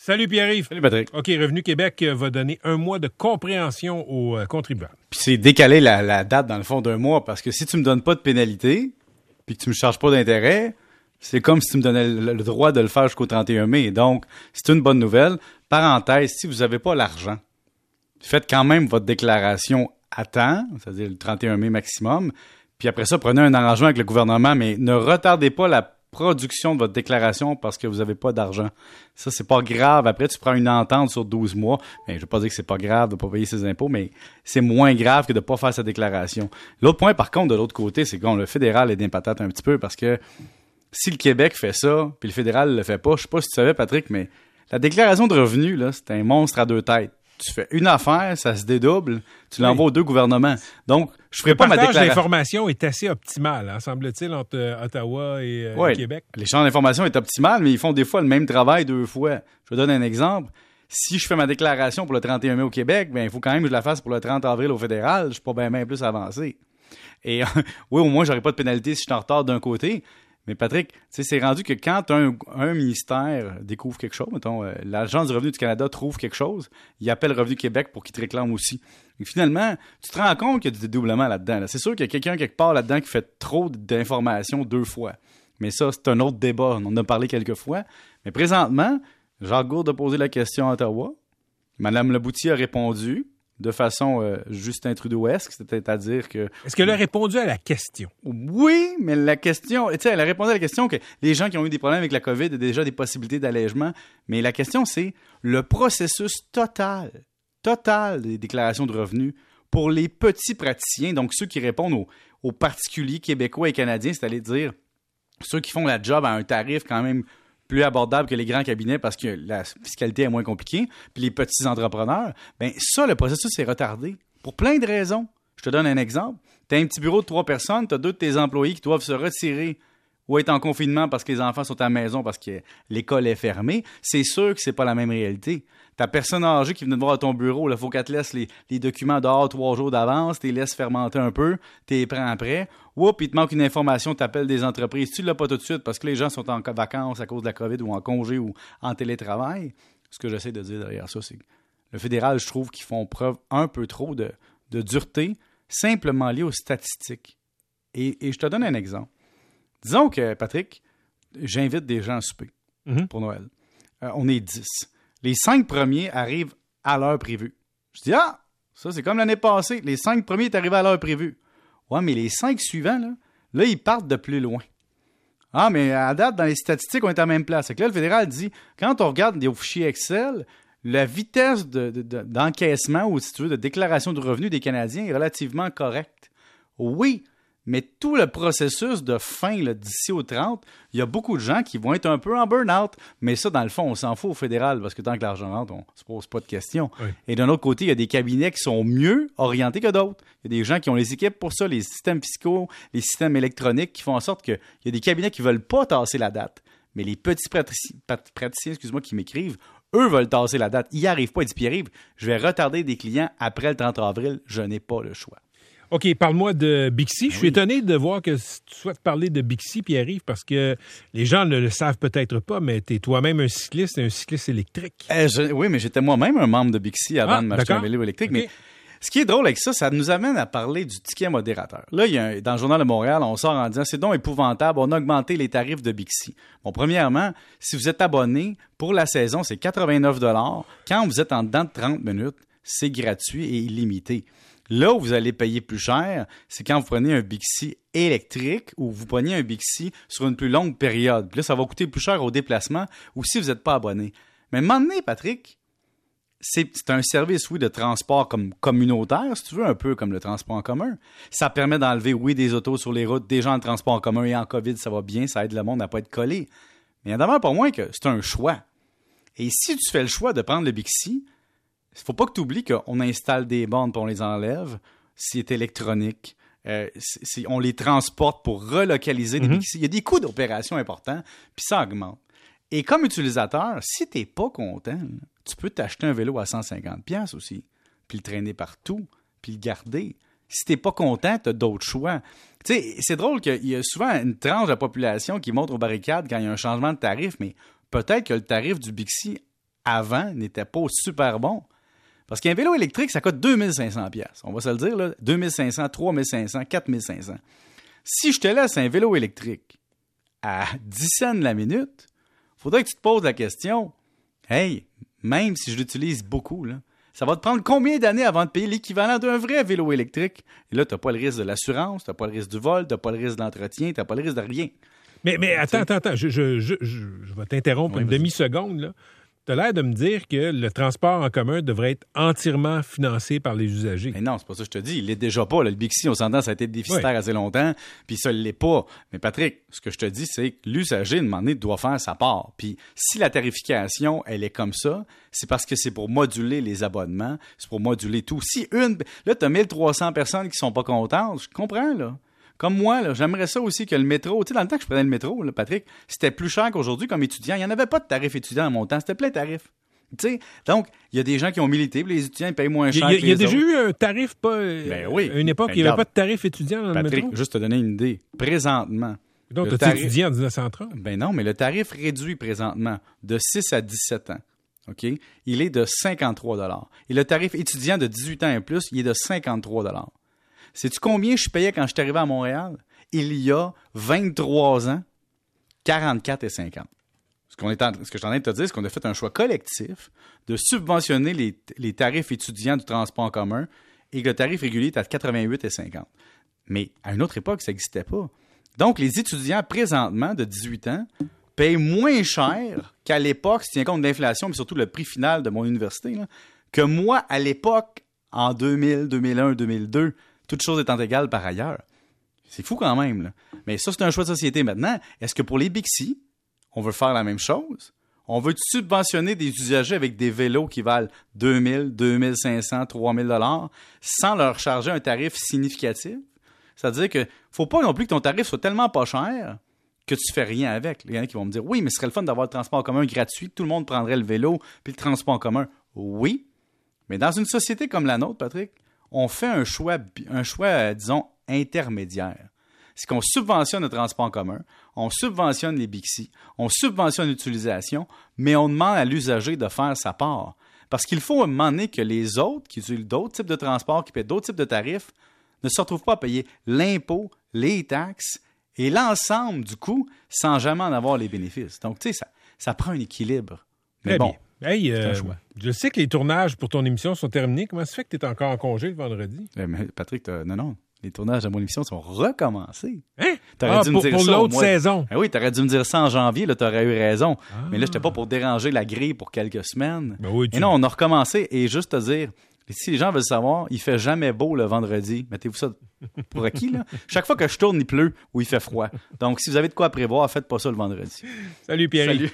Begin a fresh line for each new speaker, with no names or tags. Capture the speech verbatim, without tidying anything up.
Salut Pierre-Yves.
Salut Patrick.
OK, Revenu Québec va donner un mois de compréhension aux euh, contribuables.
Puis c'est décaler la, la date dans le fond d'un mois parce que si tu me donnes pas de pénalité puis que tu me charges pas d'intérêt, c'est comme si tu me donnais le, le droit de le faire jusqu'au trente et un mai. Donc, c'est une bonne nouvelle. Parenthèse, si vous avez pas l'argent, faites quand même votre déclaration à temps, c'est-à-dire le trente et un mai maximum. Puis après ça, prenez un arrangement avec le gouvernement, mais ne retardez pas la production de votre déclaration parce que vous n'avez pas d'argent. Ça, c'est pas grave. Après, tu prends une entente sur douze mois. Ben, je ne veux pas dire que c'est pas grave de ne pas payer ses impôts, mais c'est moins grave que de ne pas faire sa déclaration. L'autre point, par contre, de l'autre côté, c'est que bon, le fédéral est d'un patate un petit peu parce que si le Québec fait ça, puis le fédéral le fait pas, je sais pas si tu savais, Patrick, mais la déclaration de revenus, là, c'est un monstre à deux têtes. Tu fais une affaire, ça se dédouble, tu l'envoies oui. aux deux gouvernements. Donc, je ferai pas ma déclaration.
L'échange d'informations est assez optimal, hein, semble-t-il, entre euh, Ottawa et euh,
oui,
Québec.
L'échange d'informations est optimal, mais ils font des fois le même travail deux fois. Je vais donner un exemple. Si je fais ma déclaration pour le trente et un mai au Québec, ben il faut quand même que je la fasse pour le trente avril au fédéral. Je suis pas bien, bien plus avancé. Et oui, au moins, j'aurai pas de pénalité si je suis en retard d'un côté. Mais Patrick, c'est rendu que quand un, un ministère découvre quelque chose, mettons, euh, l'Agence du revenu du Canada trouve quelque chose, il appelle Revenu Québec pour qu'il te réclame aussi. Et finalement, tu te rends compte qu'il y a du dédoublement là-dedans. Là. C'est sûr qu'il y a quelqu'un quelque part là-dedans qui fait trop d'informations deux fois. Mais ça, c'est un autre débat. On en a parlé quelques fois. Mais présentement, Jacques Gourde a posé la question à Ottawa. Mme Lebouty a répondu de façon euh, Justin Trudeau-esque, c'est-à-dire que...
Est-ce qu'elle a répondu à la question?
Oui, mais la question... Tu sais, elle a répondu à la question que les gens qui ont eu des problèmes avec la COVID ont déjà des possibilités d'allègement, mais la question, c'est le processus total, total des déclarations de revenus pour les petits praticiens, donc ceux qui répondent aux, aux particuliers québécois et canadiens, c'est-à-dire dire ceux qui font la job à un tarif quand même plus abordable que les grands cabinets parce que la fiscalité est moins compliquée, puis les petits entrepreneurs, bien ça, le processus est retardé pour plein de raisons. Je te donne un exemple. Tu as un petit bureau de trois personnes, tu as deux de tes employés qui doivent se retirer ou être en confinement parce que les enfants sont à la maison parce que l'école est fermée. C'est sûr que c'est pas la même réalité. Ta personne âgée qui vient de voir à ton bureau, il faut qu'elle te laisse les, les documents dehors trois jours d'avance, tu les laisses fermenter un peu, tu les prends après. Oups, il te manque une information, tu appelles des entreprises. Tu ne l'as pas tout de suite parce que les gens sont en vacances à cause de la COVID ou en congé ou en télétravail. Ce que j'essaie de dire derrière ça, c'est que le fédéral, je trouve qu'ils font preuve un peu trop de, de dureté simplement liée aux statistiques. Et, et je te donne un exemple. Disons que, Patrick, j'invite des gens à souper mm-hmm. pour Noël. Euh, on est dix. Les cinq premiers arrivent à l'heure prévue. Je dis, ah, ça c'est comme l'année passée. Les cinq premiers sont arrivés à l'heure prévue. Ouais, mais les cinq suivants, là, là, ils partent de plus loin. Ah, mais à date, dans les statistiques, on est à la même place. C'est que là, le fédéral dit, quand on regarde des fichiers Excel, la vitesse de, de, de, d'encaissement ou, si tu veux, de déclaration de revenus des Canadiens est relativement correcte. Oui, mais tout le processus de fin là, d'ici au trente, il y a beaucoup de gens qui vont être un peu en burn-out. Mais ça, dans le fond, on s'en fout au fédéral parce que tant que l'argent rentre, on ne se pose pas de questions. Oui. Et d'un autre côté, il y a des cabinets qui sont mieux orientés que d'autres. Il y a des gens qui ont les équipes pour ça, les systèmes fiscaux, les systèmes électroniques qui font en sorte qu'il y a des cabinets qui ne veulent pas tasser la date. Mais les petits praticiens, praticiens excuse-moi, qui m'écrivent, eux veulent tasser la date. Ils n'y arrivent pas. Ils disent, Pierre-Yves, je vais retarder des clients après le trente avril. Je n'ai pas le choix.
OK, parle-moi de Bixi.
Ben
je suis
oui.
étonné de voir que tu souhaites parler de Bixi, Pierre-Yves, parce que les gens ne le savent peut-être pas, mais tu es toi-même un cycliste, un cycliste électrique.
Euh, je, oui, mais j'étais moi-même un membre de Bixi avant
ah,
de m'acheter
d'accord.
un vélo électrique.
Okay.
Mais ce qui est drôle avec ça, ça nous amène à parler du ticket modérateur. Là, il y a un, dans le Journal de Montréal, on sort en disant c'est donc épouvantable, on a augmenté les tarifs de Bixi. Bon, premièrement, si vous êtes abonné pour la saison, c'est quatre-vingt-neuf dollars. Quand vous êtes en dedans de trente minutes, c'est gratuit et illimité. Là où vous allez payer plus cher, c'est quand vous prenez un Bixi électrique ou vous prenez un Bixi sur une plus longue période. Puis là, ça va coûter plus cher au déplacement ou si vous n'êtes pas abonné. Mais à un moment donné, Patrick, c'est, c'est un service, oui, de transport comme communautaire, si tu veux, un peu comme le transport en commun. Ça permet d'enlever, oui, des autos sur les routes, des gens en transport en commun et en COVID, ça va bien, ça aide le monde à ne pas être collé. Mais il y en a d'abord pour moi que c'est un choix. Et si tu fais le choix de prendre le Bixi, il ne faut pas que tu oublies qu'on installe des bornes et on les enlève. C'est électronique. Euh, c'est, c'est, on les transporte pour relocaliser des mm-hmm. Bixi. Il y a des coûts d'opération importants, puis ça augmente. Et comme utilisateur, si tu n'es pas content, là, tu peux t'acheter un vélo à cent cinquante dollars aussi, puis le traîner partout, puis le garder. Si tu n'es pas content, tu as d'autres choix. Tu sais, c'est drôle qu'il y a souvent une tranche de la population qui monte aux barricades quand il y a un changement de tarif, mais peut-être que le tarif du Bixi avant n'était pas super bon. Parce qu'un vélo électrique, ça coûte deux mille cinq cents dollars. On va se le dire, là, deux mille cinq cents, trois mille cinq cents, quatre mille cinq cents. Si je te laisse un vélo électrique à dix cents la minute, il faudrait que tu te poses la question, hey, même si je l'utilise beaucoup, là, ça va te prendre combien d'années avant de payer l'équivalent d'un vrai vélo électrique? Et là, tu n'as pas le risque de l'assurance, tu n'as pas le risque du vol, tu n'as pas le risque de l'entretien, tu n'as pas le risque de rien.
Mais, mais attends, attends, attends, je, je, je, je, je vais t'interrompre
Oui,
une
vas-y.
demi-seconde, là. Tu as l'air de me dire que le transport en commun devrait être entièrement financé par les usagers.
Mais non, c'est pas ça que je te dis. Il l'est déjà pas. Là. Le Bixi, on s'entend, ça a été déficitaire
Oui.
assez longtemps, puis ça ne l'est pas. Mais Patrick, ce que je te dis, c'est que l'usager, à un moment donné, doit faire sa part. Puis si la tarification, elle est comme ça, c'est parce que c'est pour moduler les abonnements, c'est pour moduler tout. Si une... Là, tu as mille trois cents personnes qui sont pas contentes, je comprends, là. Comme moi, là, j'aimerais ça aussi que le métro, tu sais, dans le temps que je prenais le métro, là, Patrick, c'était plus cher qu'aujourd'hui comme étudiant. Il n'y en avait pas de tarif étudiant à mon temps, c'était plein de tarifs. Tu sais, donc, il y a des gens qui ont milité, puis les étudiants ils payent moins
Il y
cher
a,
que
il y a
les
déjà
autres.
eu un tarif, pas.
Ben oui.
À une époque,
Ben,
il n'y avait
regarde.
pas de tarif étudiant dans le
Patrick,
métro.
juste te donner une idée. Présentement,
Donc,
le
tu
tarif-
étudié en dix-neuf cent trente.
ben non, mais le tarif réduit présentement de six à dix-sept ans, OK? Il est de cinquante-trois dollars. Et le tarif étudiant de dix-huit ans et plus, il est de cinquante-trois dollars. Sais-tu combien je payais quand je suis arrivé à Montréal? Il y a vingt-trois ans, quarante-quatre et cinquante. Ce, qu'on est en- ce que je suis en train de te dire, c'est qu'on a fait un choix collectif de subventionner les, les tarifs étudiants du transport en commun et que le tarif régulier est à quatre-vingt-huit et cinquante. Mais à une autre époque, ça n'existait pas. Donc, les étudiants présentement de dix-huit ans payent moins cher qu'à l'époque, si tu tiens compte de l'inflation, mais surtout le prix final de mon université, là, que moi, à l'époque, en deux mille, deux mille un, deux mille deux, toutes choses étant égales par ailleurs. C'est fou quand même, là. Mais ça, c'est un choix de société maintenant. Est-ce que pour les Bixi, on veut faire la même chose? On veut subventionner des usagers avec des vélos qui valent deux mille, deux mille cinq cents, trois mille dollars sans leur charger un tarif significatif? C'est-à-dire que faut pas non plus que ton tarif soit tellement pas cher que tu fais rien avec. Il y en a qui vont me dire, oui, mais ce serait le fun d'avoir le transport en commun gratuit, tout le monde prendrait le vélo, puis le transport en commun. Oui, mais dans une société comme la nôtre, Patrick, on fait un choix, un choix, euh, disons, intermédiaire. C'est qu'on subventionne le transport en commun, on subventionne les Bixi, on subventionne l'utilisation, mais on demande à l'usager de faire sa part. Parce qu'il faut à un moment donné que les autres, qui utilisent d'autres types de transports, qui paient d'autres types de tarifs, ne se retrouvent pas à payer l'impôt, les taxes et l'ensemble du coût sans jamais en avoir les bénéfices. Donc, tu sais, ça, ça prend un équilibre. Mais
Très
bon,
bien. Hey, euh,
un choix.
je sais que les tournages pour ton émission sont terminés. Comment ça fait que tu es encore en congé le vendredi?
euh, mais Patrick, t'as- non, non, les tournages de mon émission sont recommencés.
Hein?
T'aurais
Ah,
dû me
pour
dire
pour
ça au
l'autre
mois de-
saison.
Ah oui, t'aurais dû me dire ça en janvier, là, t'aurais eu raison.
Ah.
Mais là, j'étais pas pour déranger la grille pour quelques semaines.
Ben oui, tu-
Et non, on a recommencé. Et juste te dire, si les gens veulent savoir, il fait jamais beau le vendredi. Mettez-vous ça pour acquis, là. Chaque fois que je tourne, il pleut ou il fait froid. Donc, si vous avez de quoi prévoir, faites pas ça le vendredi.
Salut Pierre.
Salut.